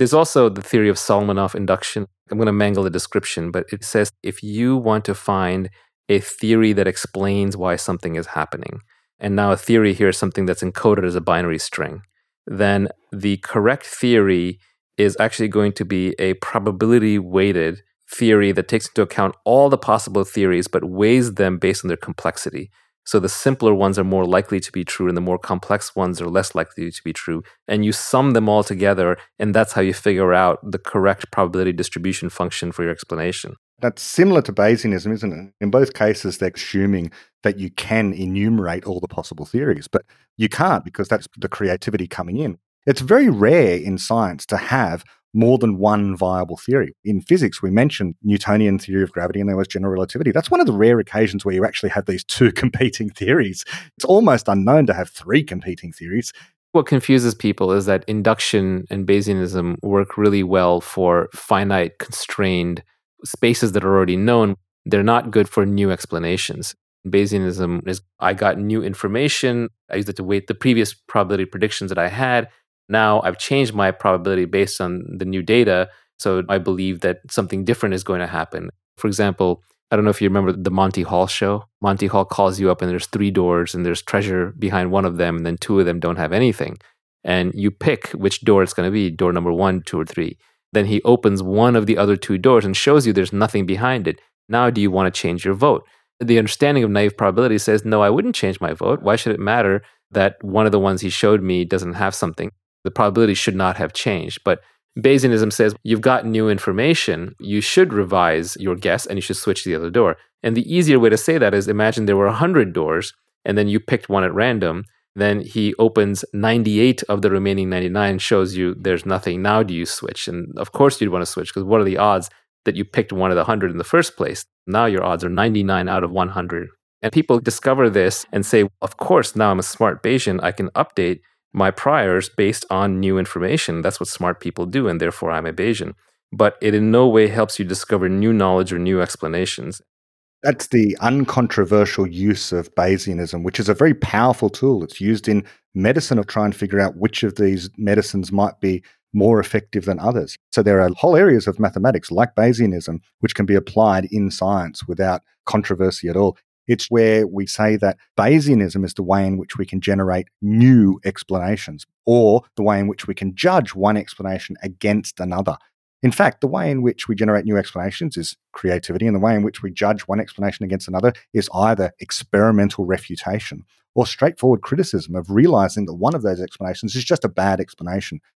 There's also the theory of Solomonoff induction. I'm going to mangle the description, but it says if you want to find a theory that explains why something is happening, and now a theory here is something that's encoded as a binary string, then the correct theory is actually going to be a probability-weighted theory that takes into account all the possible theories but weighs them based on their complexity. So the simpler ones are more likely to be true and the more complex ones are less likely to be true. And you sum them all together, and that's how you figure out the correct probability distribution function for your explanation. That's similar to Bayesianism, isn't it? In both cases, they're assuming that you can enumerate all the possible theories, but you can't because that's the creativity coming in. It's very rare in science to have more than one viable theory. In physics, we mentioned Newtonian theory of gravity and there was general relativity. That's one of the rare occasions where you actually have these two competing theories. It's almost unknown to have three competing theories. What confuses people is that induction and Bayesianism work really well for finite, constrained spaces that are already known. They're not good for new explanations. Bayesianism is, I got new information, I used it to weight the previous probability predictions that I had. Now I've changed my probability based on the new data, so I believe that something different is going to happen. For example, I don't know if you remember the Monty Hall show. Monty Hall calls you up and there's 3 doors and there's treasure behind one of them and then 2 of them don't have anything. And you pick which door it's going to be, door number 1, 2, or 3. Then he opens one of the other 2 doors and shows you there's nothing behind it. Now do you want to change your vote? The understanding of naive probability says, no, I wouldn't change my vote. Why should it matter that one of the ones he showed me doesn't have something? The probability should not have changed. But Bayesianism says you've got new information, you should revise your guess and you should switch to the other door. And the easier way to say that is imagine there were 100 doors and then you picked one at random. Then he opens 98 of the remaining 99, shows you there's nothing. Now do you switch? And of course you'd want to switch because what are the odds that you picked one of the 100 in the first place? Now your odds are 99 out of 100. And people discover this and say, of course, now I'm a smart Bayesian, I can update my priors based on new information. That's what smart people do, and therefore I'm a Bayesian. But it in no way helps you discover new knowledge or new explanations. That's the uncontroversial use of Bayesianism, which is a very powerful tool. It's used in medicine to try and figure out which of these medicines might be more effective than others. So there are whole areas of mathematics like Bayesianism which can be applied in science without controversy at all. It's where we say that Bayesianism is the way in which we can generate new explanations, or the way in which we can judge one explanation against another. In fact, the way in which we generate new explanations is creativity, and the way in which we judge one explanation against another is either experimental refutation or straightforward criticism of realizing that one of those explanations is just a bad explanation.